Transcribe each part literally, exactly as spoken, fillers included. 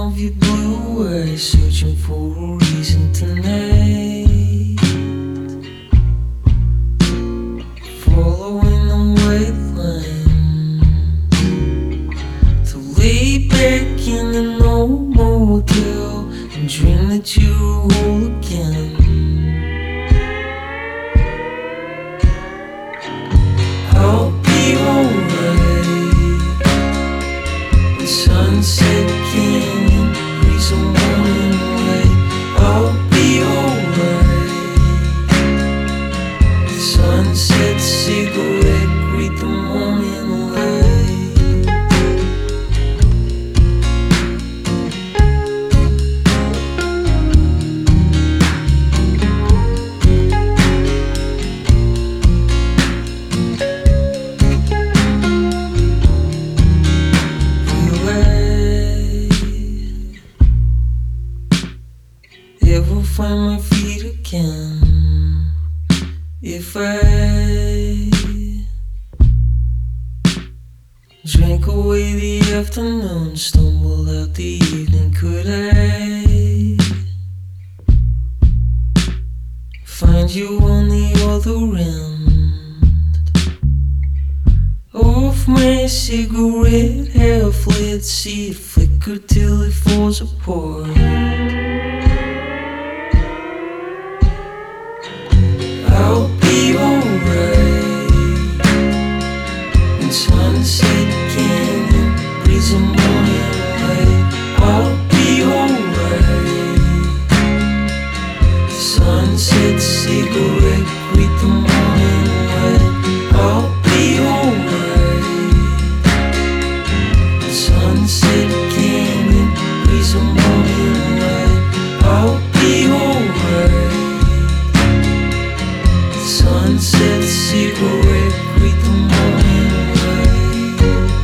of your blue eyes, searching for a reason tonight. Following the white line to lay back in an old motel and dream that you're whole again. I'll be alright. The sunset canyon, breeze of morning light. I'll be alright. The sunset cigarette, greet the morning light. Ever find my feet again? If I drank away the afternoon, stumbled out the evening, could I find you on the other end of my cigarette, half lit, see it flicker till it falls apart. I'll be alright. In sunset canyon, breeze of morning light. I'll be alright. Sunset cigarette, greet the morning light. I'll be alright. Sunset canyon, breeze of morning light. I'll be alright. Sunset cigarette, greet the morning light.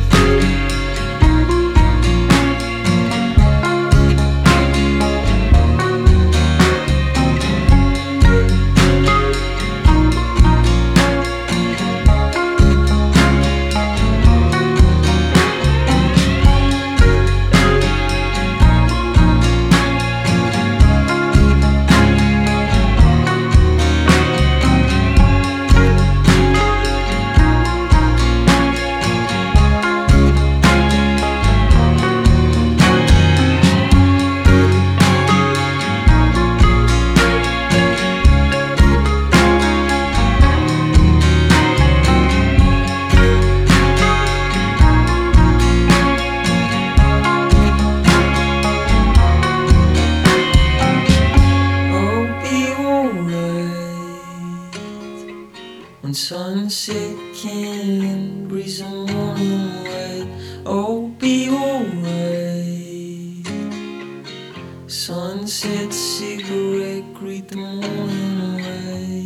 When sunset canyon, breeze of morning light. Oh, be alright. Sunset cigarette, greet the morning light.